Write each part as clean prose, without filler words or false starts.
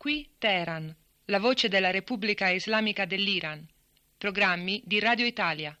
Qui Teheran, la voce della Repubblica Islamica dell'Iran. Programmi di Radio Italia.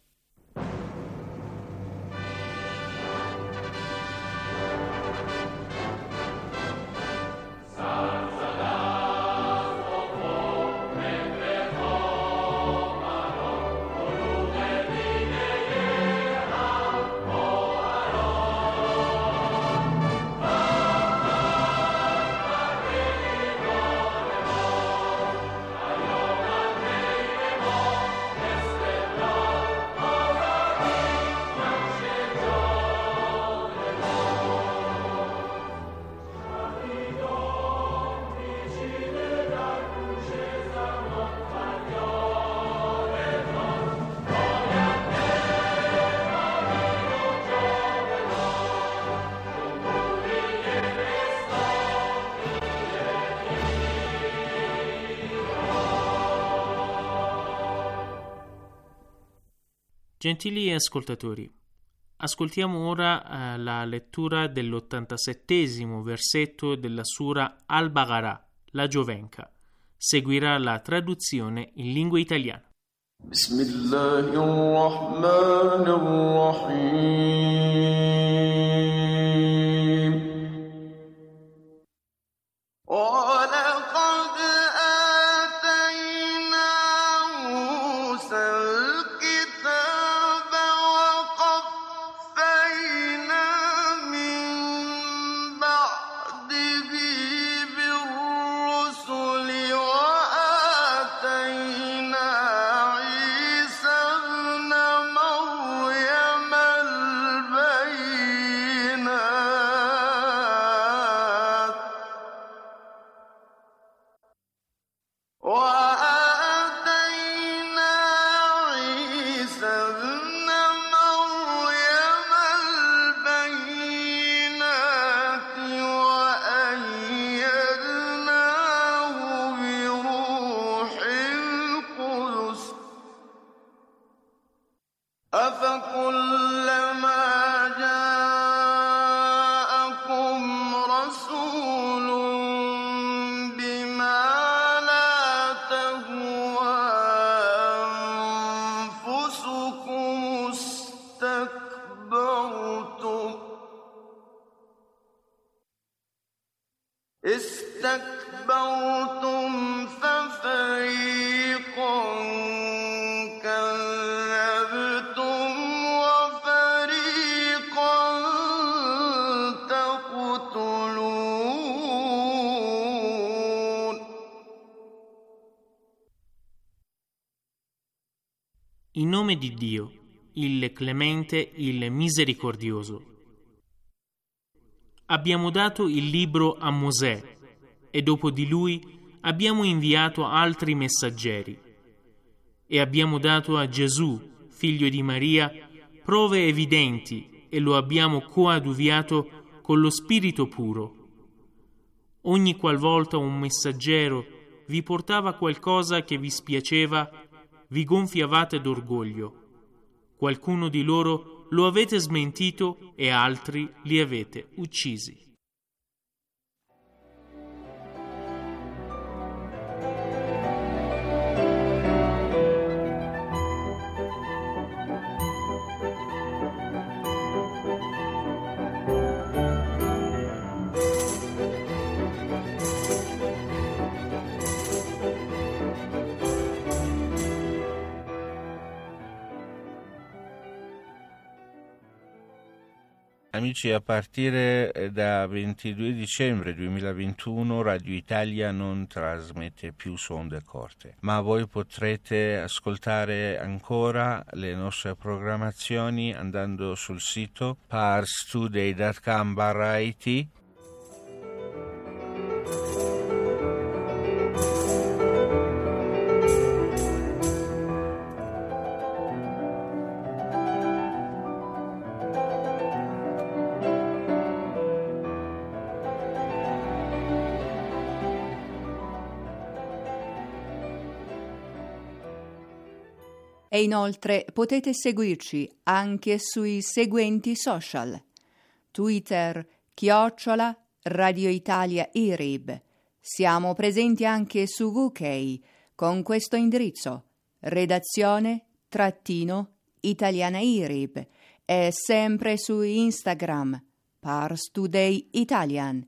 Gentili ascoltatori, ascoltiamo ora la lettura dell'87° versetto della Sura Al-Baqarah, la Giovenca. Seguirà la traduzione in lingua italiana. استكبرتم ففريقا كذبتم وفريقا تقتلون. In nome di Dio, il Clemente, il Misericordioso. Abbiamo dato il libro a Mosè e dopo di lui abbiamo inviato altri messaggeri e abbiamo dato a Gesù, figlio di Maria, prove evidenti e lo abbiamo coadiuviato con lo Spirito puro. Ogni qualvolta un messaggero vi portava qualcosa che vi spiaceva, vi gonfiavate d'orgoglio. Qualcuno di loro lo avete smentito e altri li avete uccisi. Amici, a partire da 22 dicembre 2021 Radio Italia non trasmette più su onde corte, ma voi potrete ascoltare ancora le nostre programmazioni andando sul sito parstoday.com/it. E inoltre potete seguirci anche sui seguenti social: Twitter @ Radio Italia IRIB, Siamo presenti anche su VK con questo indirizzo: redazione-italianairib, e sempre su Instagram Pars Today Italian.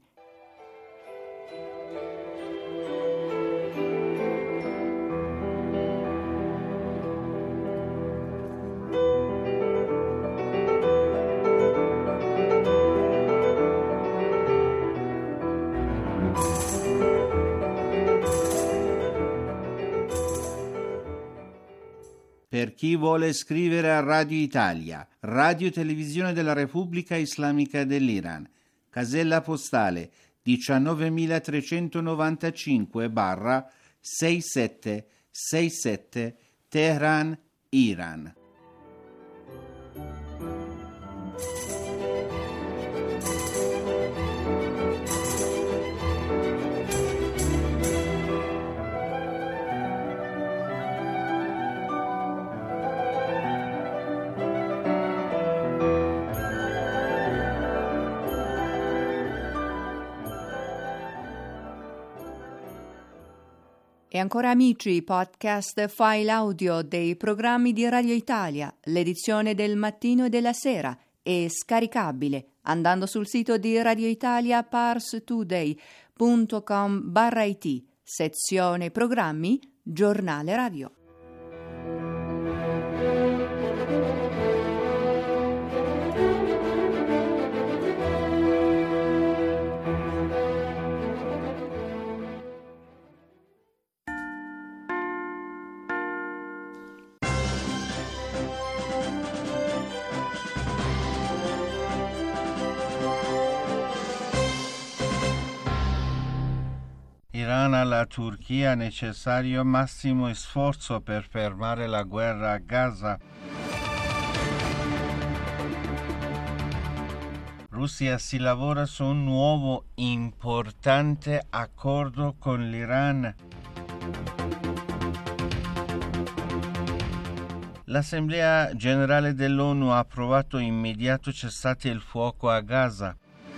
Per chi vuole scrivere a Radio Italia, Radio Televisione della Repubblica Islamica dell'Iran, casella postale 19.395/6767 Teheran, Iran. E ancora amici, podcast file audio dei programmi di Radio Italia, l'edizione del mattino e della sera, è scaricabile andando sul sito di Radio Italia parstoday.com/it, sezione programmi, giornale radio. Iran alla Turchia: necessario massimo sforzo per fermare la guerra a Gaza. Russia: si lavora su un nuovo importante accordo con l'Iran. L'Assemblea Generale dell'ONU ha approvato immediato cessate il fuoco a Gaza.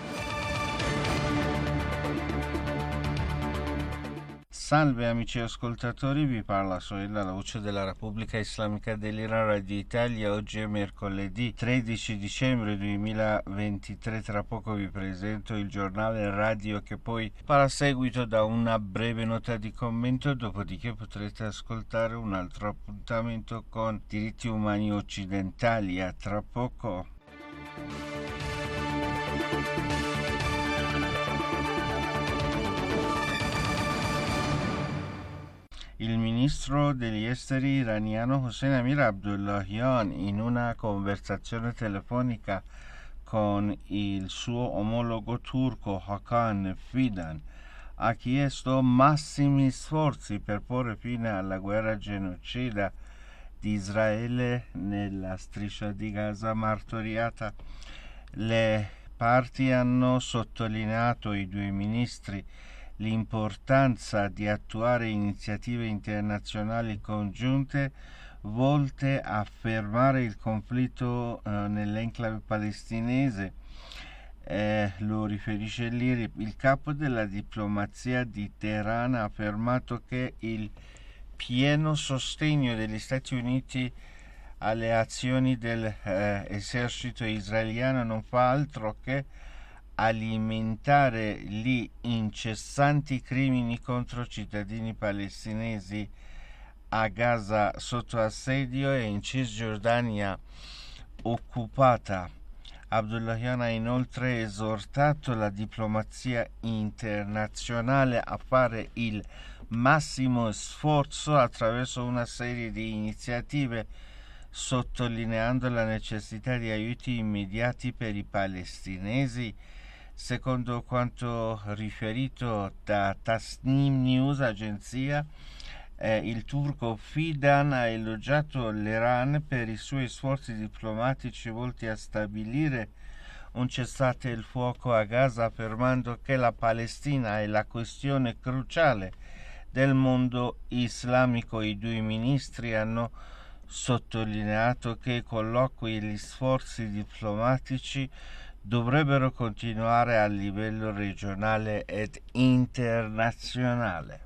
Salve amici ascoltatori, vi parla Soella, la voce della Repubblica Islamica dell'Iran, Radio Italia. Oggi è mercoledì 13 dicembre 2023, tra poco vi presento il giornale radio che poi farà seguito da una breve nota di commento, dopodiché potrete ascoltare un altro appuntamento con Diritti Umani Occidentali. A tra poco. Il ministro degli esteri iraniano Hossein Amir Abdullahian, in una conversazione telefonica con il suo omologo turco Hakan Fidan, ha chiesto massimi sforzi per porre fine alla guerra genocida di Israele nella striscia di Gaza martoriata. Le parti hanno sottolineato, i due ministri, l'importanza di attuare iniziative internazionali congiunte volte a fermare il conflitto nell'enclave palestinese. Lo riferisce l'IRIB. Il capo della diplomazia di Teheran ha affermato che il pieno sostegno degli Stati Uniti alle azioni dell'esercito israeliano non fa altro che alimentare gli incessanti crimini contro cittadini palestinesi a Gaza sotto assedio e in Cisgiordania occupata. Abdullahian ha inoltre esortato la diplomazia internazionale a fare il massimo sforzo attraverso una serie di iniziative, sottolineando la necessità di aiuti immediati per i palestinesi. Secondo quanto riferito da Tasnim News, agenzia, il turco Fidan ha elogiato l'Iran per i suoi sforzi diplomatici volti a stabilire un cessate il fuoco a Gaza, affermando che la Palestina è la questione cruciale del mondo islamico. I due ministri hanno sottolineato che i colloqui e gli sforzi diplomatici dovrebbero continuare a livello regionale ed internazionale.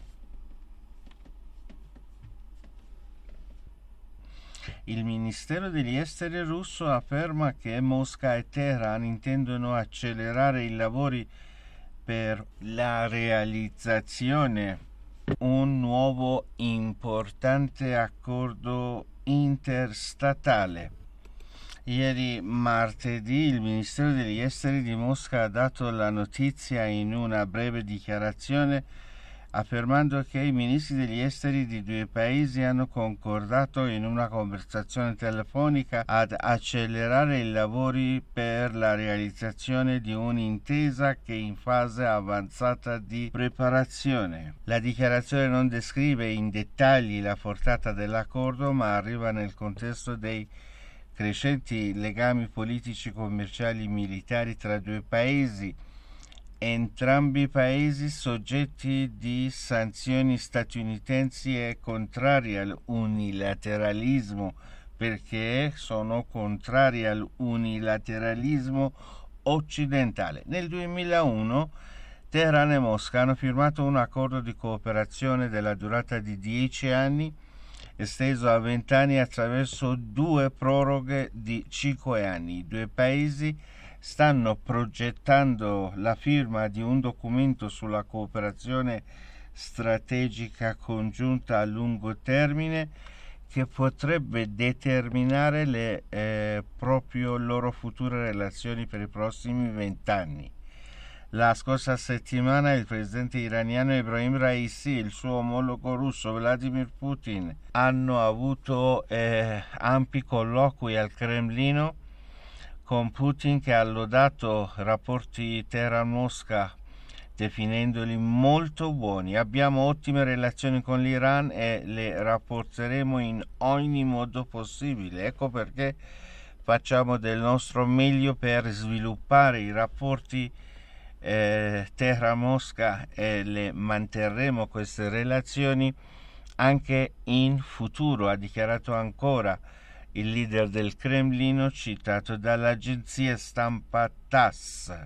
Il Ministero degli Esteri russo afferma che Mosca e Teheran intendono accelerare i lavori per la realizzazione di un nuovo importante accordo interstatale. Ieri martedì il Ministero degli Esteri di Mosca ha dato la notizia in una breve dichiarazione, affermando che i ministri degli esteri di due paesi hanno concordato in una conversazione telefonica ad accelerare i lavori per la realizzazione di un'intesa che è in fase avanzata di preparazione. La dichiarazione non descrive in dettagli la portata dell'accordo, ma arriva nel contesto dei crescenti legami politici, commerciali e militari tra due paesi, entrambi i paesi soggetti di sanzioni statunitensi e contrari all'unilateralismo, perché sono contrari all'unilateralismo occidentale. Nel 2001 Teheran e Mosca hanno firmato un accordo di cooperazione della durata di 10 anni, esteso a 20 anni attraverso 2 proroghe di 5 anni. I due paesi stanno progettando la firma di un documento sulla cooperazione strategica congiunta a lungo termine che potrebbe determinare le proprio loro future relazioni per i prossimi 20 anni. La scorsa settimana il presidente iraniano Ebrahim Raisi e il suo omologo russo Vladimir Putin hanno avuto ampi colloqui al Cremlino, con Putin che ha lodato rapporti Teheran-Mosca definendoli molto buoni. Abbiamo ottime relazioni con l'Iran e le rafforzeremo in ogni modo possibile. Ecco perché facciamo del nostro meglio per sviluppare i rapporti Teheran-Mosca e le manterremo queste relazioni anche in futuro, ha dichiarato ancora il leader del Cremlino, citato dall'agenzia stampa TASS.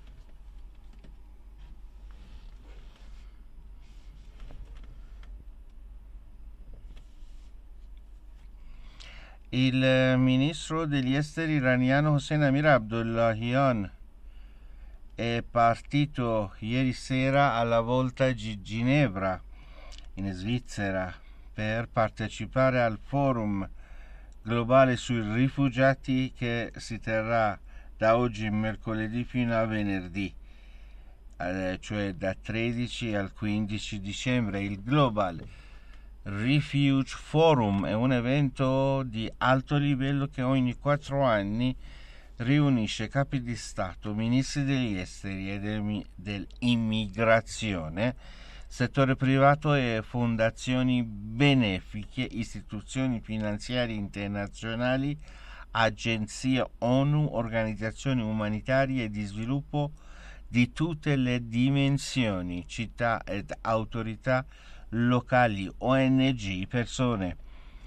Il ministro degli esteri iraniano Hossein Amir Abdollahian è partito ieri sera alla volta di Ginevra, in Svizzera, per partecipare al forum globale sui rifugiati che si terrà da oggi mercoledì fino a venerdì, cioè da 13 al 15 dicembre. Il Global Refuge Forum è un evento di alto livello che ogni 4 anni riunisce capi di Stato, ministri degli esteri e dell'immigrazione, settore privato e fondazioni benefiche, istituzioni finanziarie internazionali, agenzie ONU, organizzazioni umanitarie e di sviluppo di tutte le dimensioni, città ed autorità locali, ONG, persone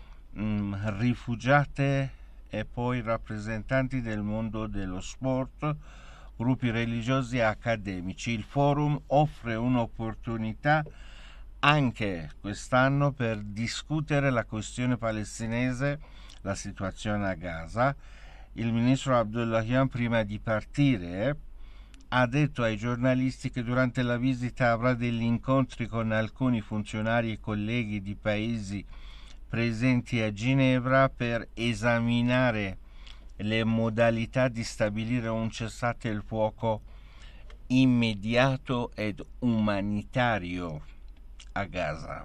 rifugiate e poi rappresentanti del mondo dello sport, gruppi religiosi e accademici. Il forum offre un'opportunità anche quest'anno per discutere la questione palestinese, la situazione a Gaza. Il ministro Abdollahian, prima di partire, ha detto ai giornalisti che durante la visita avrà degli incontri con alcuni funzionari e colleghi di paesi presenti a Ginevra per esaminare le modalità di stabilire un cessate il fuoco immediato ed umanitario a Gaza.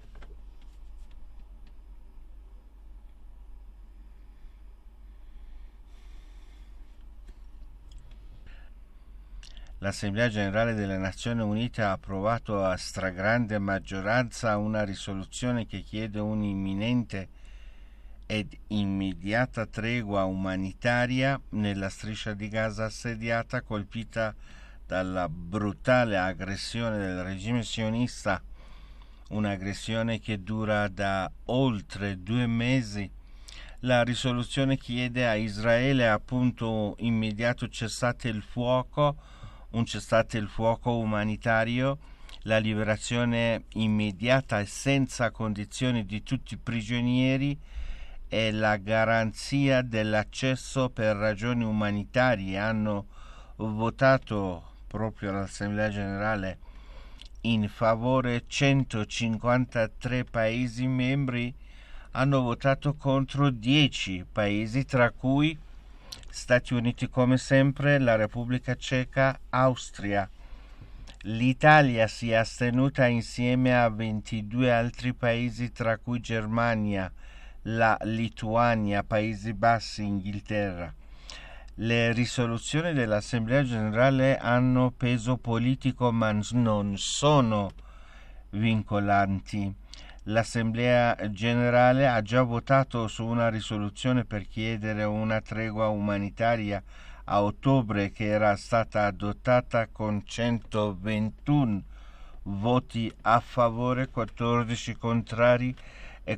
L'Assemblea Generale delle Nazioni Unite ha approvato a stragrande maggioranza una risoluzione che chiede un'imminente ed immediata tregua umanitaria nella striscia di Gaza assediata, colpita dalla brutale aggressione del regime sionista, un'aggressione che dura da oltre 2 mesi. La risoluzione chiede a Israele appunto immediato cessate il fuoco, un cessate il fuoco umanitario, la liberazione immediata e senza condizioni di tutti i prigionieri e la garanzia dell'accesso per ragioni umanitarie. Hanno votato proprio all'Assemblea Generale in favore 153 Paesi membri, hanno votato contro 10 Paesi, tra cui Stati Uniti come sempre, la Repubblica Ceca, Austria. L'Italia si è astenuta insieme a 22 altri paesi, tra cui Germania, la Lituania, Paesi Bassi, Inghilterra. Le risoluzioni dell'Assemblea Generale hanno peso politico ma non sono vincolanti. L'Assemblea Generale ha già votato su una risoluzione per chiedere una tregua umanitaria a ottobre, che era stata adottata con 121 voti a favore, 14 contrari e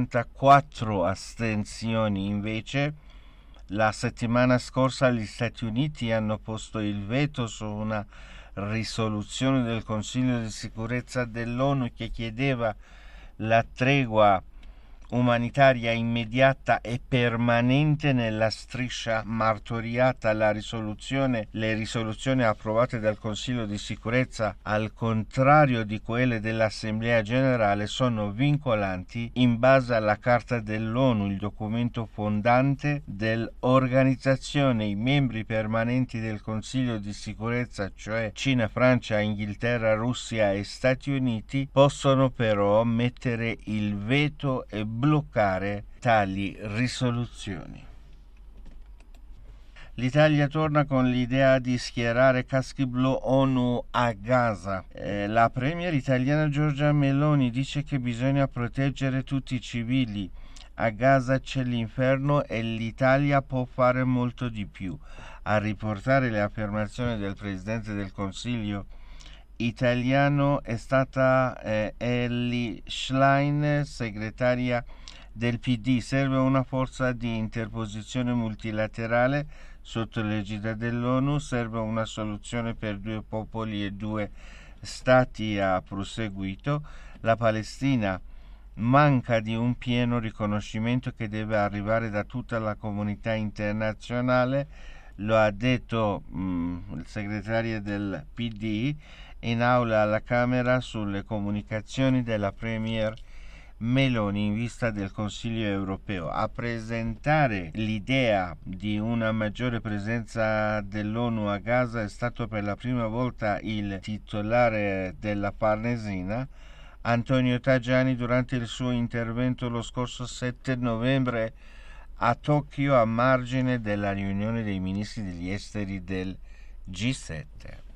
44 astensioni. Invece, la settimana scorsa gli Stati Uniti hanno posto il veto su una risoluzione del Consiglio di sicurezza dell'ONU che chiedeva la tregua umanitaria immediata e permanente nella striscia martoriata. Le risoluzioni approvate dal Consiglio di sicurezza, al contrario di quelle dell'Assemblea Generale, sono vincolanti in base alla Carta dell'ONU, il documento fondante dell'organizzazione. I membri permanenti del Consiglio di sicurezza, cioè Cina, Francia, Inghilterra, Russia e Stati Uniti, possono però mettere il veto e bloccare tali risoluzioni. L'Italia torna con l'idea di schierare caschi blu ONU a Gaza. La premier italiana Giorgia Meloni dice che bisogna proteggere tutti i civili. A Gaza c'è l'inferno e l'Italia può fare molto di più. A riportare le affermazioni del Presidente del Consiglio italiano è stata Elly Schlein, segretaria del PD. Serve una forza di interposizione multilaterale sotto l'egida dell'ONU, serve una soluzione per 2 popoli e 2 stati, ha proseguito. La Palestina manca di un pieno riconoscimento che deve arrivare da tutta la comunità internazionale, lo ha detto il segretario del PD in aula alla Camera sulle comunicazioni della Premier Meloni in vista del Consiglio europeo. A presentare l'idea di una maggiore presenza dell'ONU a Gaza è stato per la prima volta il titolare della Farnesina, Antonio Tajani, durante il suo intervento lo scorso 7 novembre a Tokyo a margine della riunione dei ministri degli esteri del G7.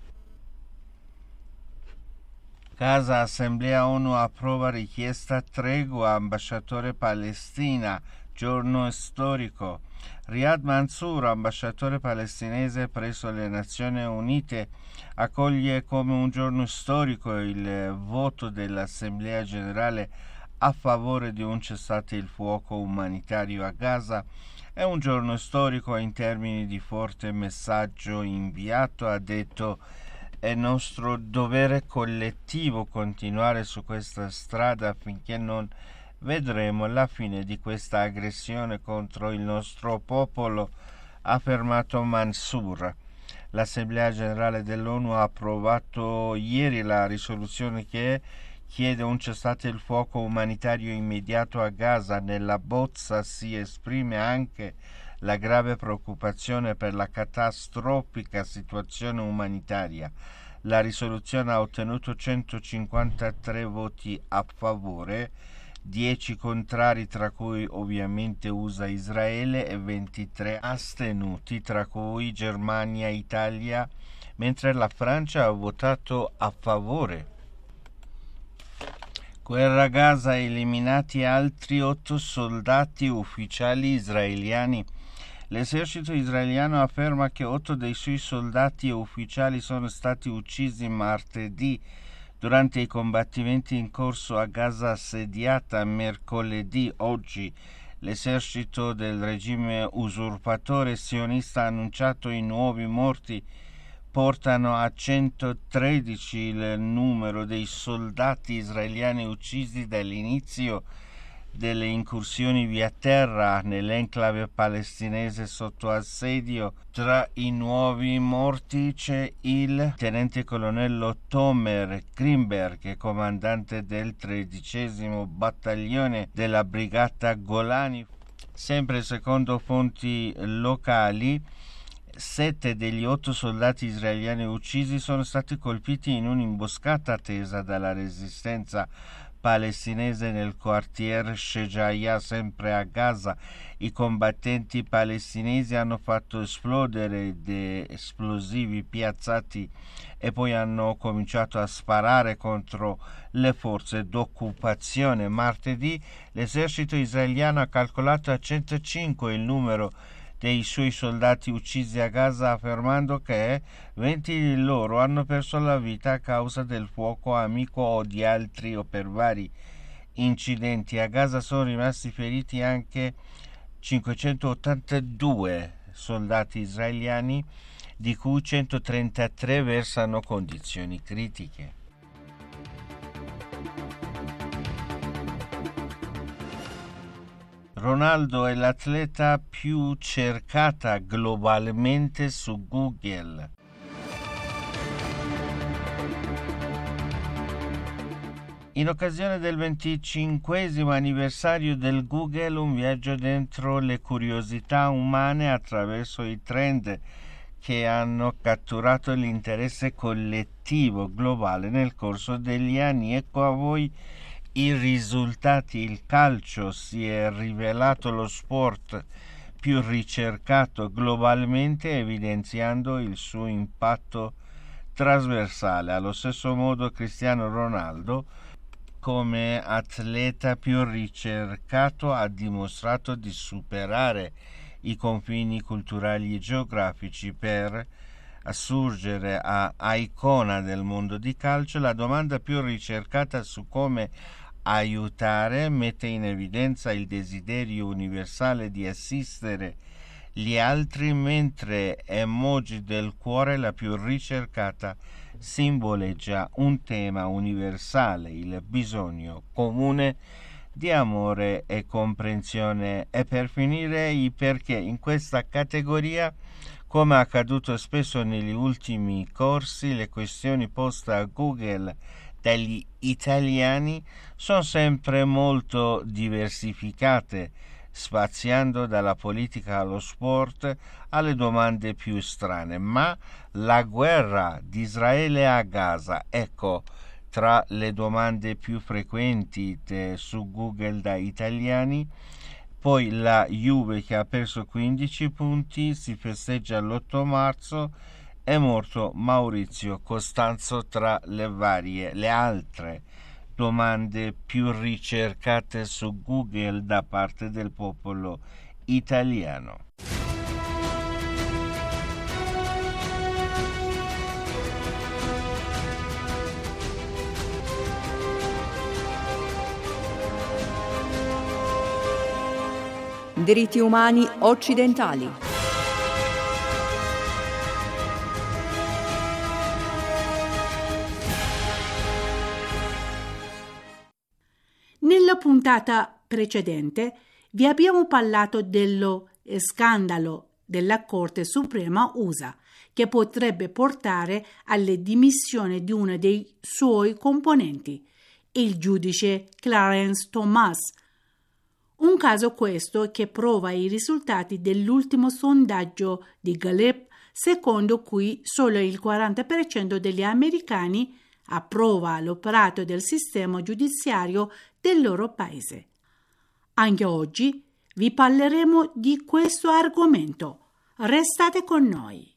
Casa Assemblea ONU approva richiesta tregua, ambasciatore Palestina, giorno storico. Riyad Mansour, ambasciatore palestinese presso le Nazioni Unite, accoglie come un giorno storico il voto dell'Assemblea Generale a favore di un cessate il fuoco umanitario a Gaza. È un giorno storico in termini di forte messaggio inviato, ha detto. È nostro dovere collettivo continuare su questa strada finché non vedremo la fine di questa aggressione contro il nostro popolo, ha affermato Mansour. L'Assemblea Generale dell'ONU ha approvato ieri la risoluzione che chiede un cessate il fuoco umanitario immediato a Gaza. Nella bozza si esprime anche la grave preoccupazione per la catastrofica situazione umanitaria. La risoluzione ha ottenuto 153 voti a favore, 10 contrari, tra cui ovviamente USA e Israele, e 23 astenuti, tra cui Germania e Italia, mentre la Francia ha votato a favore. Guerra a Gaza, eliminati altri 8 soldati ufficiali israeliani. L'esercito israeliano afferma che 8 dei suoi soldati e ufficiali sono stati uccisi martedì durante i combattimenti in corso a Gaza, assediata mercoledì. Oggi L'esercito del regime usurpatore sionista ha annunciato i nuovi morti, portano a 113 il numero dei soldati israeliani uccisi dall'inizio delle incursioni via terra nell'enclave palestinese sotto assedio. Tra i nuovi morti c'è il tenente colonnello Tomer Greenberg, comandante del 13° battaglione della brigata Golani. Sempre secondo fonti locali, 7 degli 8 soldati israeliani uccisi sono stati colpiti in un'imboscata tesa dalla resistenza palestinese nel quartier Shejaiya, sempre a Gaza. I combattenti palestinesi hanno fatto esplodere esplosivi piazzati e poi hanno cominciato a sparare contro le forze d'occupazione. Martedì l'esercito israeliano ha calcolato a 105 il numero dei suoi soldati uccisi a Gaza, affermando che 20 di loro hanno perso la vita a causa del fuoco amico o di altri o per vari incidenti. A Gaza sono rimasti feriti anche 582 soldati israeliani, di cui 133 versano condizioni critiche. Ronaldo è l'atleta più cercata globalmente su Google. In occasione del 25° anniversario del Google, un viaggio dentro le curiosità umane attraverso i trend che hanno catturato l'interesse collettivo globale nel corso degli anni. Ecco a voi i risultati. Il calcio si è rivelato lo sport più ricercato globalmente, evidenziando il suo impatto trasversale. Allo stesso modo Cristiano Ronaldo, come atleta più ricercato, ha dimostrato di superare i confini culturali e geografici per assurgere a icona del mondo di calcio. La domanda più ricercata su come aiutare mette in evidenza il desiderio universale di assistere gli altri, mentre emoji del cuore, la più ricercata, simboleggia un tema universale, il bisogno comune di amore e comprensione. E per finire i perché. In questa categoria, come è accaduto spesso negli ultimi corsi, le questioni poste a Google dagli italiani sono sempre molto diversificate, spaziando dalla politica allo sport alle domande più strane. Ma la guerra di Israele a Gaza, ecco, tra le domande più frequenti su Google da italiani. Poi la Juve che ha perso 15 punti, si festeggia l'8 marzo, è morto Maurizio Costanzo, tra le altre domande più ricercate su Google da parte del popolo italiano. Diritti umani occidentali. Nella puntata precedente vi abbiamo parlato dello scandalo della Corte Suprema USA, che potrebbe portare alle dimissioni di uno dei suoi componenti, il giudice Clarence Thomas. Un caso questo che prova i risultati dell'ultimo sondaggio di Gallup, secondo cui solo il 40% degli americani approva l'operato del sistema giudiziario del loro paese. Anche oggi vi parleremo di questo argomento. Restate con noi.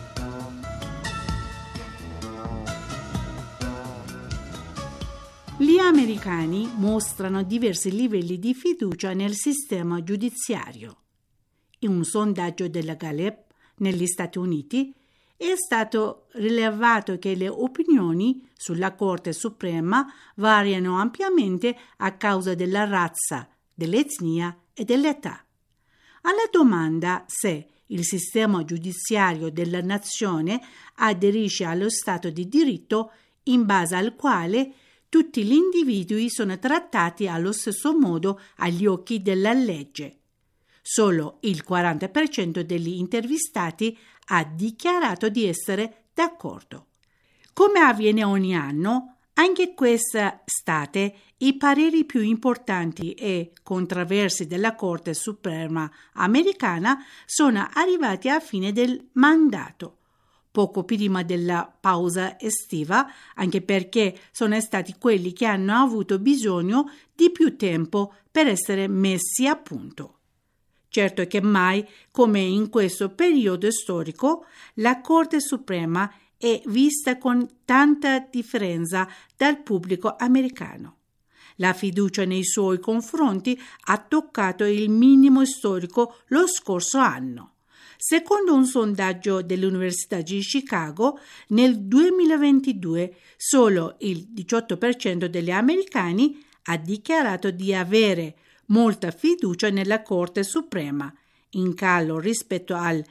Gli americani mostrano diversi livelli di fiducia nel sistema giudiziario. In un sondaggio della Gallup negli Stati Uniti è stato rilevato che le opinioni sulla Corte Suprema variano ampiamente a causa della razza, dell'etnia e dell'età. Alla domanda se il sistema giudiziario della nazione aderisce allo Stato di diritto, in base al quale tutti gli individui sono trattati allo stesso modo agli occhi della legge, solo il 40% degli intervistati ha dichiarato di essere d'accordo. Come avviene ogni anno, anche quest'estate i pareri più importanti e controversi della Corte Suprema americana sono arrivati a fine del mandato, poco prima della pausa estiva, anche perché sono stati quelli che hanno avuto bisogno di più tempo per essere messi a punto. Certo che mai, come in questo periodo storico, la Corte Suprema è vista con tanta differenza dal pubblico americano. La fiducia nei suoi confronti ha toccato il minimo storico lo scorso anno. Secondo un sondaggio dell'Università di Chicago, nel 2022 solo il 18% degli americani ha dichiarato di avere molta fiducia nella Corte Suprema, in calo rispetto al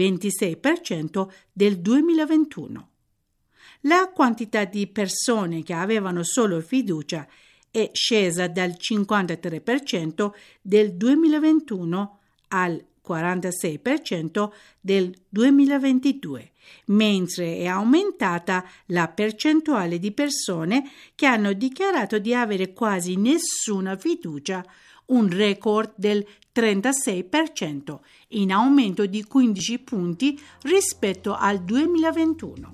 26% del 2021. La quantità di persone che avevano solo fiducia è scesa dal 53% del 2021 al 46% del 2022, mentre è aumentata la percentuale di persone che hanno dichiarato di avere quasi nessuna fiducia, un record del 36%, in aumento di 15 punti rispetto al 2021.